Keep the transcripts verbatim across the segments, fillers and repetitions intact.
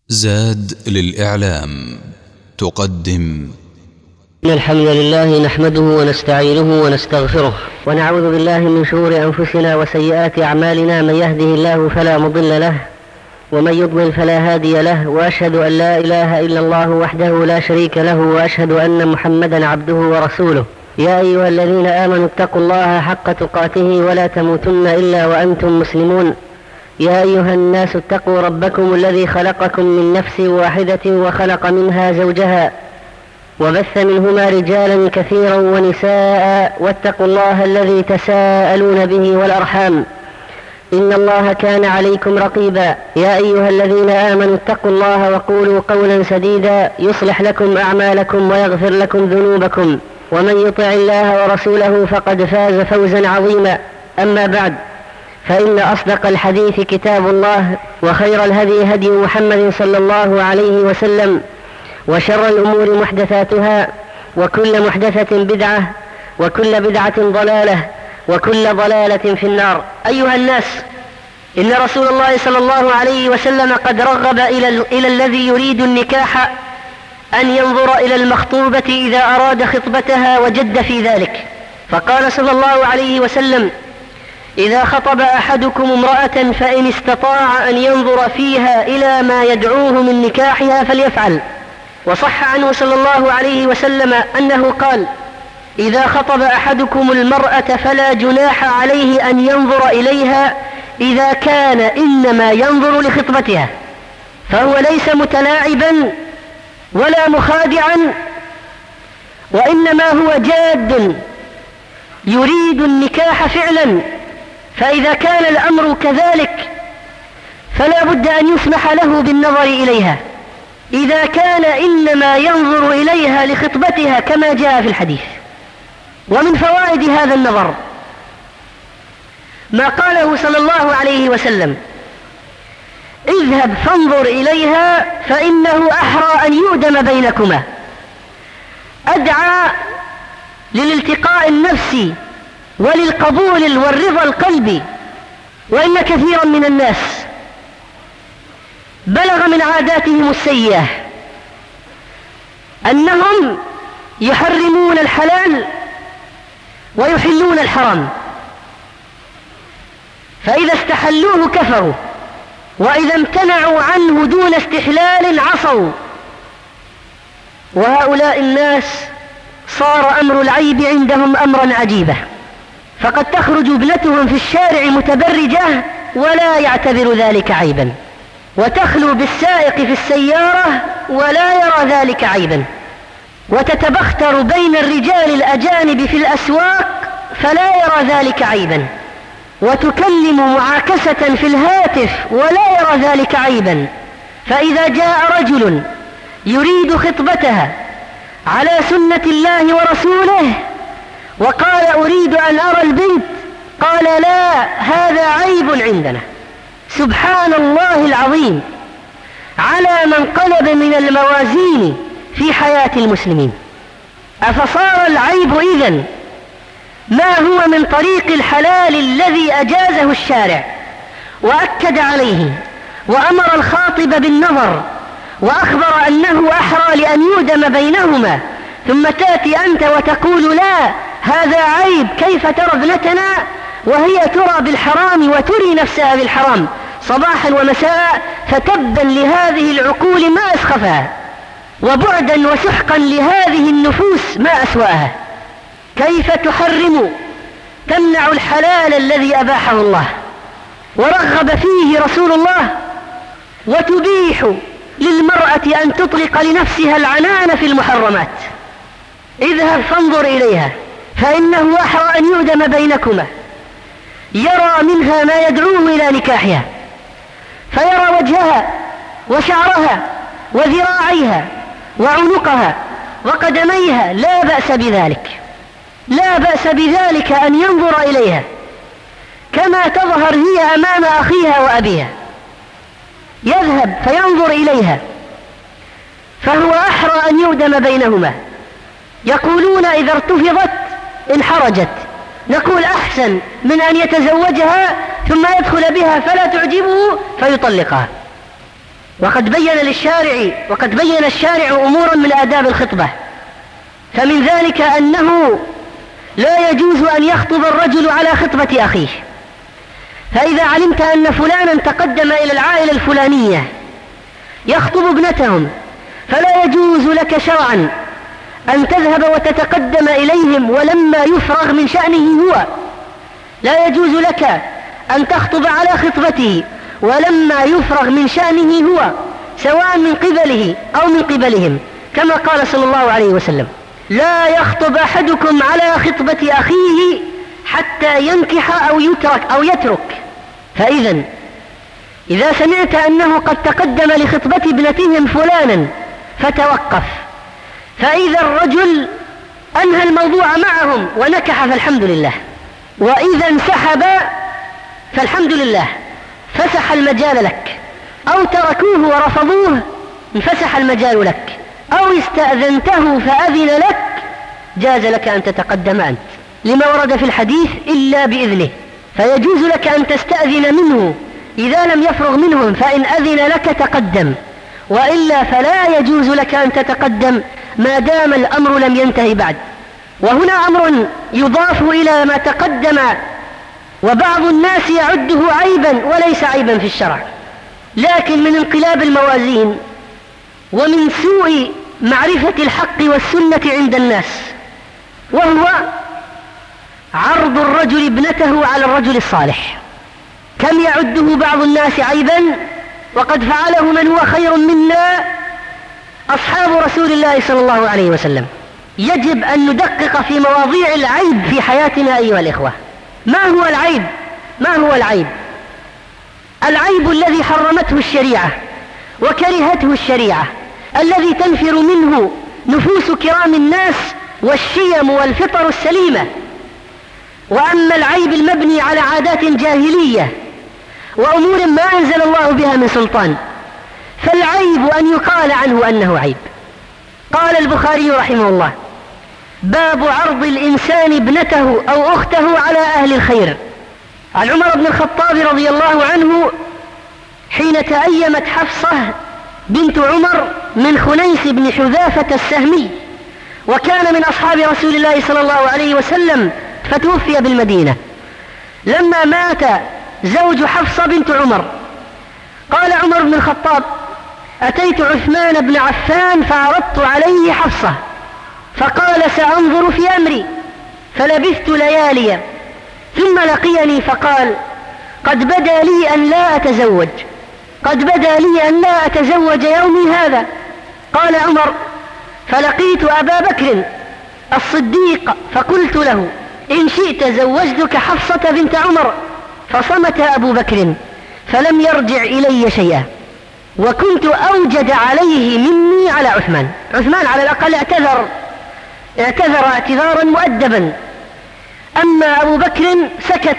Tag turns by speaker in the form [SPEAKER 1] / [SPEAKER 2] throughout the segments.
[SPEAKER 1] زاد للإعلام تقدم.
[SPEAKER 2] الحمد لله نحمده ونستعينه ونستغفره ونعوذ بالله من شرور أنفسنا وسيئات أعمالنا، من يهده الله فلا مضل له ومن يضلل فلا هادي له، وأشهد أن لا إله إلا الله وحده لا شريك له، وأشهد أن محمدا عبده ورسوله. يا أيها الذين آمنوا اتقوا الله حق تقاته ولا تموتن إلا وأنتم مسلمون. يا أيها الناس اتقوا ربكم الذي خلقكم من نفس واحدة وخلق منها زوجها وبث منهما رجالا كثيرا ونساء، واتقوا الله الذي تساءلون به والأرحام إن الله كان عليكم رقيبا. يا أيها الذين آمنوا اتقوا الله وقولوا قولا سديدا يصلح لكم أعمالكم ويغفر لكم ذنوبكم، ومن يطع الله ورسوله فقد فاز فوزا عظيما. أما بعد، فإن أصدق الحديث كتاب الله، وخير الهدي هدي محمد صلى الله عليه وسلم، وشر الأمور محدثاتها، وكل محدثة بدعة، وكل بدعة ضلالة، وكل ضلالة في النار. أيها الناس، إن رسول الله صلى الله عليه وسلم قد رغب إلى, إلى الذي يريد النكاح أن ينظر إلى المخطوبة إذا أراد خطبتها وجد في ذلك، فقال صلى الله عليه وسلم: إذا خطب أحدكم امرأة فإن استطاع أن ينظر فيها إلى ما يدعوه من نكاحها فليفعل. وصح عنه صلى الله عليه وسلم أنه قال: إذا خطب أحدكم المرأة فلا جناح عليه أن ينظر إليها إذا كان إنما ينظر لخطبتها، فهو ليس متلاعبا ولا مخادعا، وإنما هو جاد يريد النكاح فعلا. فإذا كان الأمر كذلك فلا بد أن يسمح له بالنظر إليها إذا كان إنما ينظر إليها لخطبتها كما جاء في الحديث. ومن فوائد هذا النظر ما قاله صلى الله عليه وسلم: اذهب فانظر إليها فإنه أحرى أن يؤدم بينكما. أدعى للالتقاء النفسي وللقبول والرضا القلبي. وإن كثيرا من الناس بلغ من عاداتهم السيئة أنهم يحرمون الحلال ويحلون الحرام، فإذا استحلوه كفروا، وإذا امتنعوا عنه دون استحلال عصوا. وهؤلاء الناس صار أمر العيب عندهم أمرا عجيبا، فقد تخرج ابنتهم في الشارع متبرجة ولا يعتبر ذلك عيبا، وتخلو بالسائق في السيارة ولا يرى ذلك عيبا، وتتبختر بين الرجال الأجانب في الأسواق فلا يرى ذلك عيبا، وتكلم معاكسة في الهاتف ولا يرى ذلك عيبا. فإذا جاء رجل يريد خطبتها على سنة الله ورسوله وقال: أريد أن أرى البنت، قال: لا، هذا عيب عندنا. سبحان الله العظيم على من قلب من الموازين في حياة المسلمين. أفصار العيب إذن ما هو من طريق الحلال الذي أجازه الشارع وأكد عليه وأمر الخاطب بالنظر وأخبر أنه أحرى لأن يؤدم بينهما، ثم تأتي أنت وتقول: لا، هذا عيب، كيف ترى ابنتنا وهي ترى بالحرام وتري نفسها بالحرام صباحا ومساء؟ فتبا لهذه العقول ما أسخفها، وبعدا وسحقا لهذه النفوس ما أسوأها. كيف تحرم تمنع الحلال الذي أباحه الله ورغب فيه رسول الله، وتبيح للمرأة أن تطلق لنفسها العنان في المحرمات؟ اذهب فانظر إليها فإنه أحرى أن يؤدم بينكما. يرى منها ما يدعوه إلى نكاحها، فيرى وجهها وشعرها وذراعيها وعنقها وقدميها، لا بأس بذلك، لا بأس بذلك أن ينظر إليها كما تظهر هي أمام أخيها وأبيها. يذهب فينظر إليها، فهو أحرى أن يؤدم بينهما. يقولون إذا ارتفضت انحرجت، نقول أحسن من أن يتزوجها ثم يدخل بها فلا تعجبه فيطلقها. وقد بين للشارع وقد بين الشارع أمورا من آداب الخطبة، فمن ذلك أنه لا يجوز أن يخطب الرجل على خطبة أخيه. فإذا علمت أن فلانا تقدم إلى العائلة الفلانية يخطب ابنتهم، فلا يجوز لك شرعا أن تذهب وتتقدم إليهم ولما يفرغ من شأنه هو. لا يجوز لك أن تخطب على خطبته ولما يفرغ من شأنه هو، سواء من قبله أو من قبلهم، كما قال صلى الله عليه وسلم: لا يخطب أحدكم على خطبة أخيه حتى ينكح أو يترك أو يترك. فإذا إذا سمعت أنه قد تقدم لخطبة ابنتهم فلانا فتوقف، فإذا الرجل أنهى الموضوع معهم ونكح فالحمد لله، وإذا انسحب فالحمد لله، فسح المجال لك، أو تركوه ورفضوه انفسح المجال لك، أو استأذنته فأذن لك جاز لك أن تتقدم أنت، لما ورد في الحديث إلا بإذنه. فيجوز لك أن تستأذن منه إذا لم يفرغ منهم، فإن أذن لك تقدم، وإلا فلا يجوز لك أن تتقدم ما دام الأمر لم ينتهي بعد. وهنا أمر يضاف إلى ما تقدم، وبعض الناس يعده عيبا وليس عيبا في الشرع، لكن من انقلاب الموازين ومن سوء معرفة الحق والسنة عند الناس، وهو عرض الرجل ابنته على الرجل الصالح. كم يعده بعض الناس عيبا وقد فعله من هو خير منا، أصحاب رسول الله صلى الله عليه وسلم. يجب أن ندقق في مواضيع العيب في حياتنا أيها الإخوة. ما هو العيب؟ ما هو العيب؟ العيب الذي حرمته الشريعة وكرهته الشريعة، الذي تنفر منه نفوس كرام الناس والشيم والفطر السليمة. وأما العيب المبني على عادات جاهلية وأمور ما أنزل الله بها من سلطان، فالعيب أن يقال عنه أنه عيب. قال البخاري رحمه الله: باب عرض الإنسان ابنته أو أخته على أهل الخير. عن عمر بن الخطاب رضي الله عنه حين تأيمت حفصة بنت عمر من خنيس بن حذافة السهمي، وكان من أصحاب رسول الله صلى الله عليه وسلم، فتوفي بالمدينة. لما مات زوج حفصة بنت عمر قال عمر بن الخطاب: أتيت عثمان بن عفان فعرضت عليه حفصة، فقال: سأنظر في أمري. فلبثت لياليا، ثم لقيني فقال: قد بدا لي أن لا أتزوج قد بدا لي أن لا أتزوج يومي هذا. قال عمر: فلقيت أبا بكر الصديق فقلت له: إن شئت زوجتك حفصة بنت عمر. فصمت أبو بكر فلم يرجع إلي شيئا، وكنت أوجد عليه مني على عثمان. عثمان على الأقل اعتذر اعتذر اعتذارا مؤدبا، أما أبو بكر سكت،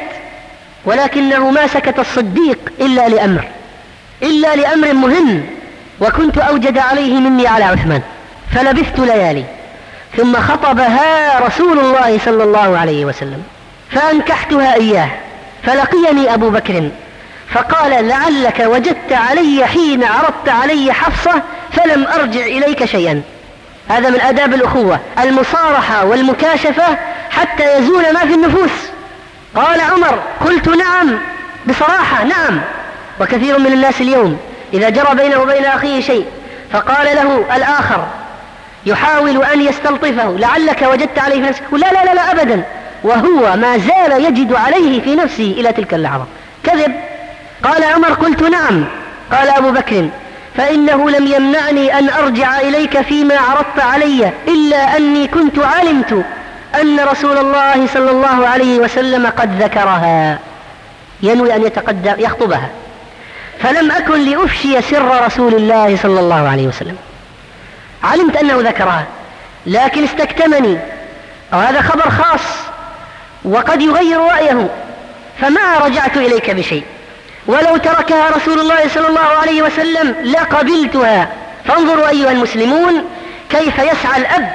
[SPEAKER 2] ولكنه ما سكت الصديق إلا لأمر إلا لأمر مهم، وكنت أوجد عليه مني على عثمان. فلبثت ليالي، ثم خطبها رسول الله صلى الله عليه وسلم، فأنكحتها إياه. فلقيني أبو بكر فقال: لعلك وجدت علي حين عرضت علي حفصة فلم أرجع إليك شيئا. هذا من آداب الأخوة، المصارحة والمكاشفة حتى يزول ما في النفوس. قال عمر: قلت نعم، بصراحة نعم. وكثير من الناس اليوم إذا جرى بينه وبين أخيه شيء فقال له الآخر يحاول أن يستلطفه: لعلك وجدت عليه في نفسك. لا لا لا, لا أبدا، وهو ما زال يجد عليه في نفسه إلى تلك اللحظة. كذب. قال عمر: قلت نعم. قال أبو بكر: فإنه لم يمنعني أن أرجع إليك فيما عرضت علي إلا أني كنت علمت أن رسول الله صلى الله عليه وسلم قد ذكرها، ينوي أن يتقدم يخطبها، فلم أكن لأفشي سر رسول الله صلى الله عليه وسلم. علمت أنه ذكرها لكن استكتمني، وهذا خبر خاص وقد يغير رأيه، فما رجعت إليك بشيء. ولو تركها رسول الله صلى الله عليه وسلم لقبلتها. فانظروا أيها المسلمون كيف يسعى الأب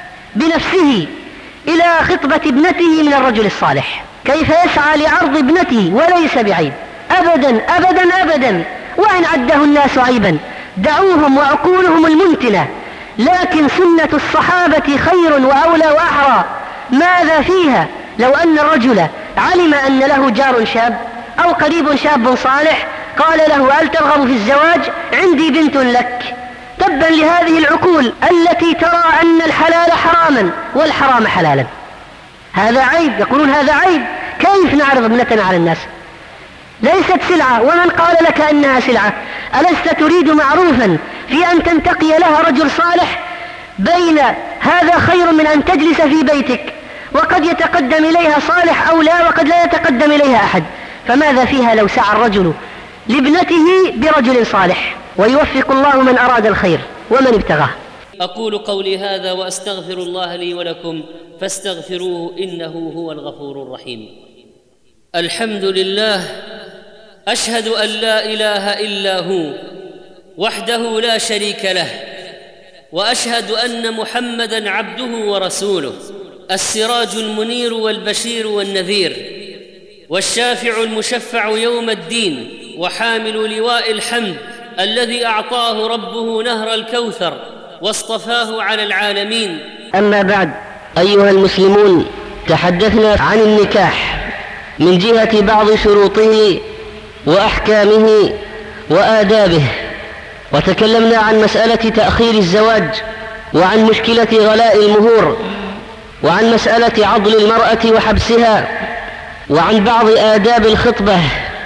[SPEAKER 2] بنفسه إلى خطبة ابنته من الرجل الصالح، كيف يسعى لعرض ابنته وليس بعيب أبدا أبدا أبدا، وإن عده الناس عيبا دعوهم وعقولهم المنتنة، لكن سنة الصحابة خير وأولى وأحرى. ماذا فيها لو أن الرجل علم أن له جار شاب أو قريب شاب صالح قال له: هل ترغب في الزواج؟ عندي بنت لك. تبا لهذه العقول التي ترى أن الحلال حراما والحرام حلالا. هذا عيب، يقولون هذا عيب. كيف نعرض ابنتنا على الناس؟ ليست سلعة، ومن قال لك أنها سلعة؟ ألست تريد معروفا في أن تنتقي لها رجل صالح؟ بين هذا خير من أن تجلس في بيتك، وقد يتقدم إليها صالح أو لا، وقد لا يتقدم إليها أحد. فماذا فيها لو سعى الرجل لابنته برجل صالح؟ ويوفق الله من أراد الخير ومن ابتغاه.
[SPEAKER 3] أقول قولي هذا وأستغفر الله لي ولكم فاستغفروه إنه هو الغفور الرحيم. الحمد لله، أشهد أن لا إله إلا هو وحده لا شريك له، وأشهد أن محمدًا عبده ورسوله، السراج المنير والبشير والنذير، والشافع المشفع يوم الدين، وحامل لواء الحمد الذي أعطاه ربه نهر الكوثر واصطفاه على العالمين.
[SPEAKER 2] أما بعد، أيها المسلمون، تحدثنا عن النكاح من جهة بعض شروطه وأحكامه وآدابه، وتكلمنا عن مسألة تأخير الزواج، وعن مشكلة غلاء المهور، وعن مسألة عضل المرأة وحبسها، وعن بعض آداب الخطبة.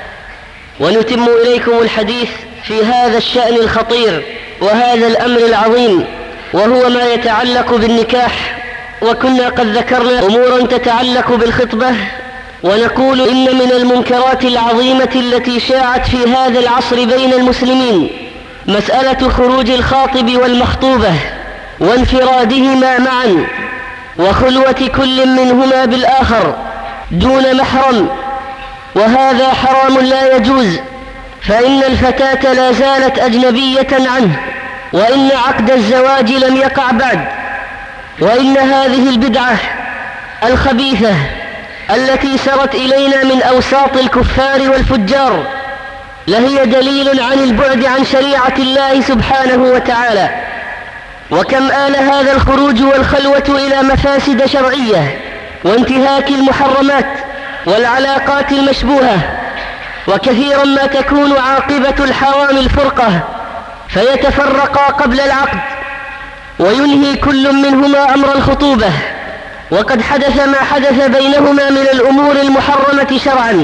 [SPEAKER 2] ونتم إليكم الحديث في هذا الشأن الخطير وهذا الأمر العظيم، وهو ما يتعلق بالنكاح. وكنا قد ذكرنا أمورا تتعلق بالخطبة، ونقول إن من المنكرات العظيمة التي شاعت في هذا العصر بين المسلمين مسألة خروج الخاطب والمخطوبة وانفرادهما معا، وخلوة كل منهما بالآخر دون محرم، وهذا حرام لا يجوز، فإن الفتاة لا زالت أجنبية عنه، وإن عقد الزواج لم يقع بعد. وإن هذه البدعة الخبيثة التي سرت إلينا من أوساط الكفار والفجار لهي دليل عن البعد عن شريعة الله سبحانه وتعالى. وكم آل هذا الخروج والخلوة إلى مفاسد شرعية وانتهاك المحرمات والعلاقات المشبوهة، وكثيرا ما تكون عاقبة الحرام الفرقة، فيتفرقا قبل العقد وينهي كل منهما أمر الخطوبة، وقد حدث ما حدث بينهما من الأمور المحرمة شرعا،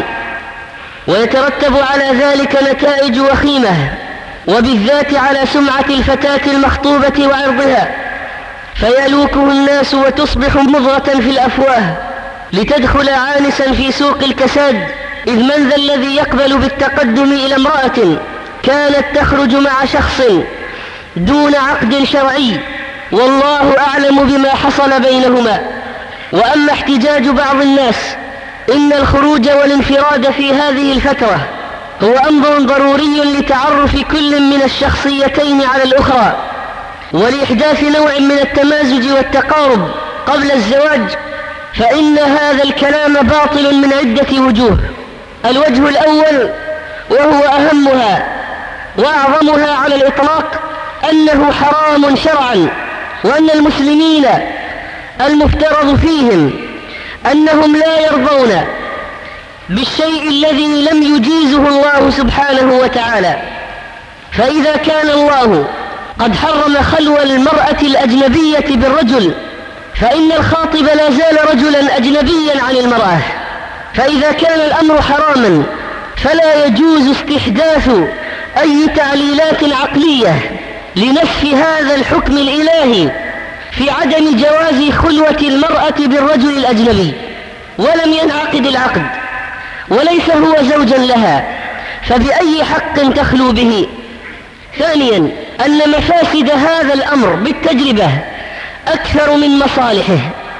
[SPEAKER 2] ويترتب على ذلك نتائج وخيمة، وبالذات على سمعة الفتاة المخطوبة وعرضها، فيلوكه الناس وتصبح مضغة في الأفواه لتدخل عانسا في سوق الكساد. إذ من ذا الذي يقبل بالتقدم إلى امرأة كانت تخرج مع شخص دون عقد شرعي، والله أعلم بما حصل بينهما. وأما احتجاج بعض الناس إن الخروج والانفراد في هذه الفترة هو أمر ضروري لتعرف كل من الشخصيتين على الأخرى ولإحداث نوع من التمازج والتقارب قبل الزواج، فإن هذا الكلام باطل من عدة وجوه. الوجه الأول وهو أهمها وأعظمها على الإطلاق أنه حرام شرعا، وأن المسلمين المفترض فيهم أنهم لا يرضون بالشيء الذي لم يجيزه الله سبحانه وتعالى. فإذا كان الله قد حرم خلو المرأة الأجنبية بالرجل، فإن الخاطب لا زال رجلا أجنبيا عن المرأة. فإذا كان الأمر حراما فلا يجوز استحداث أي تعليلات عقلية لنفي هذا الحكم الإلهي في عدم جواز خلوة المرأة بالرجل الأجنبي، ولم ينعقد العقد وليس هو زوجا لها، فبأي حق تخلو به؟ ثانيا، أن مفاسد هذا الأمر بالتجربة أكثر من مصالحه،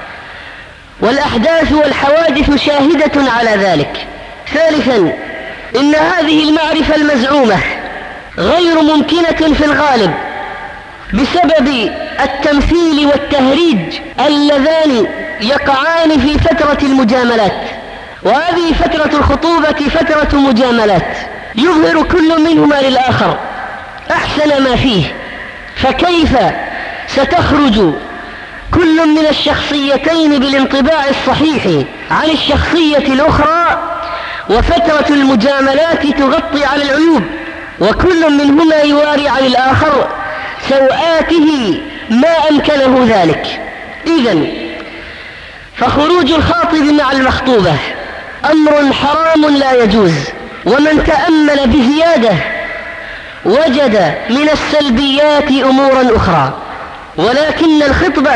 [SPEAKER 2] والأحداث والحوادث شاهدة على ذلك. ثالثا، إن هذه المعرفة المزعومة غير ممكنة في الغالب بسبب التمثيل والتهريج اللذان يقعان في فترة المجاملات. وهذه فترة الخطوبة فترة مجاملات يظهر كل منهما للآخر أحسن ما فيه، فكيف ستخرج كل من الشخصيتين بالانطباع الصحيح عن الشخصية الأخرى، وفترة المجاملات تغطي على العيوب، وكل منهما يواري عن الآخر سوآته ما أمكنه ذلك. إذن فخروج الخاطب مع المخطوبة أمر حرام لا يجوز، ومن تأمل بزيادة وجد من السلبيات أمورا أخرى. ولكن الخطبة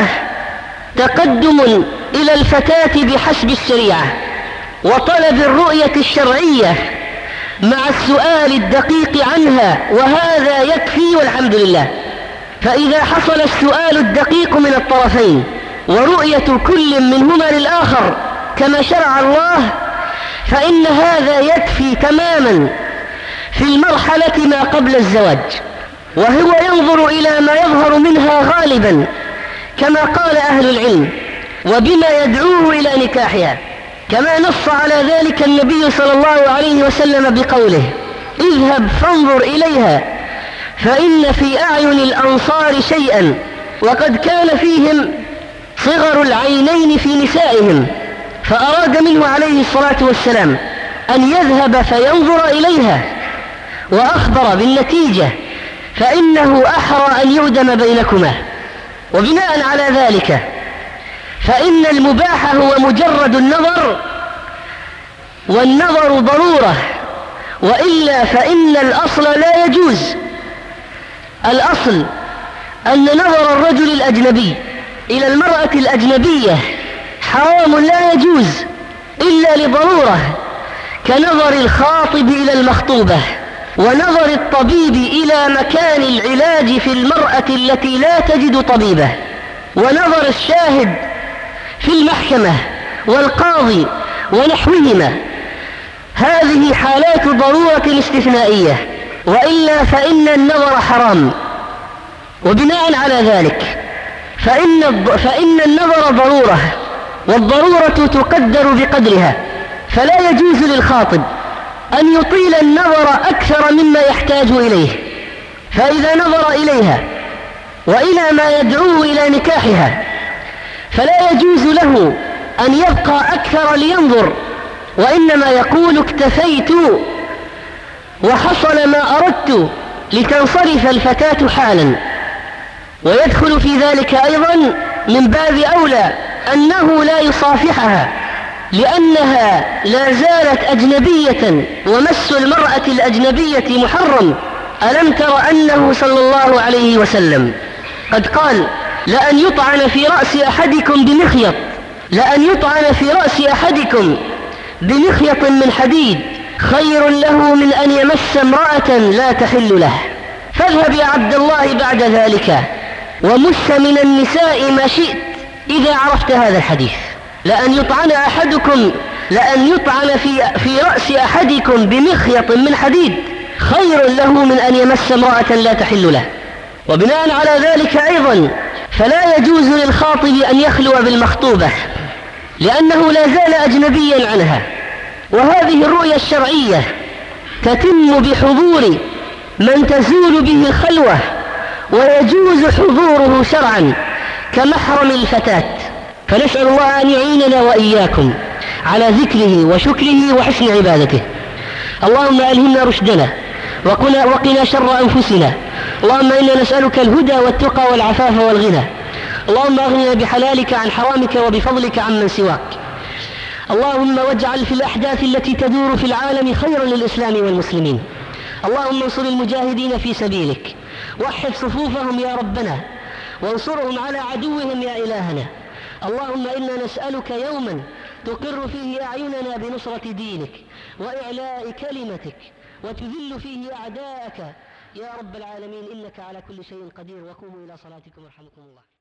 [SPEAKER 2] تقدم إلى الفتاة بحسب الشريعة وطلب الرؤية الشرعية مع السؤال الدقيق عنها، وهذا يكفي والحمد لله. فإذا حصل السؤال الدقيق من الطرفين ورؤية كل منهما للآخر كما شرع الله، فإن هذا يكفي تماما في المرحلة ما قبل الزواج، وهو ينظر إلى ما يظهر منها غالبا كما قال أهل العلم وبما يدعوه إلى نكاحها، كما نص على ذلك النبي صلى الله عليه وسلم بقوله: اذهب فانظر إليها فإن في أعين الأنصار شيئا، وقد كان فيهم صغر العينين في نسائهم، فأراد منه عليه الصلاة والسلام أن يذهب فينظر إليها، وأخبر بالنتيجة فإنه أحرى أن يؤدم بينكما. وبناء على ذلك فإن المباح هو مجرد النظر، والنظر ضرورة، وإلا فإن الأصل لا يجوز. الأصل أن نظر الرجل الأجنبي إلى المرأة الأجنبية حرام لا يجوز إلا لضرورة، كنظر الخاطب إلى المخطوبة، ونظر الطبيب إلى مكان العلاج في المرأة التي لا تجد طبيبة، ونظر الشاهد في المحكمة والقاضي ونحوهما. هذه حالات ضرورة استثنائية، وإلا فإن النظر حرام. وبناء على ذلك فإن, فإن النظر ضرورة، والضرورة تقدر بقدرها، فلا يجوز للخاطب أن يطيل النظر أكثر مما يحتاج إليه. فإذا نظر إليها وإلى ما يدعوه إلى نكاحها فلا يجوز له أن يبقى أكثر لينظر، وإنما يقول: اكتفيت وحصل ما أردت، لتنصرف الفتاة حالا. ويدخل في ذلك أيضا من باب أولى أنه لا يصافحها، لأنها لا زالت أجنبية، ومس المرأة الأجنبية محرم. ألم تر أنه صلى الله عليه وسلم قد قال: لأن يطعن في رأس أحدكم بمخيط لأن يطعن في رأس أحدكم بمخيط من حديد خير له من أن يمس امرأة لا تحل له. فاذهب يا عبد الله بعد ذلك ومس من النساء ما شئت إذا عرفت هذا الحديث. لأن يطعن أحدكم لأن يطعن في, في رأس أحدكم بمخيط من حديد خير له من أن يمس امرأة لا تحل له. وبناء على ذلك أيضا فلا يجوز للخاطب أن يخلو بالمخطوبة، لأنه لا زال أجنبيا عنها. وهذه الرؤية الشرعية تتم بحضور من تزول به الخلوة، ويجوز حضوره شرعا كمحرم الفتاة. فنسأل الله أن يعيننا وإياكم على ذكره وشكره وحسن عبادته. اللهم ألهمنا رشدنا وقنا, وقنا شر أنفسنا. اللهم إنا نسألك الهدى والتقى والعفاف والغنى. اللهم أغننا بحلالك عن حرامك وبفضلك عمن سواك. اللهم واجعل في الأحداث التي تدور في العالم خيرا للإسلام والمسلمين. اللهم انصر المجاهدين في سبيلك، وحد صفوفهم يا ربنا، وانصرهم على عدوهم يا إلهنا. اللهم إنا نسألك يوما تقر فيه أعيننا بنصرة دينك وإعلاء كلمتك، وتذل فيه أعداءك يا رب العالمين، إنك على كل شيء قدير. وقوموا إلى صلاتكم يرحمكم الله.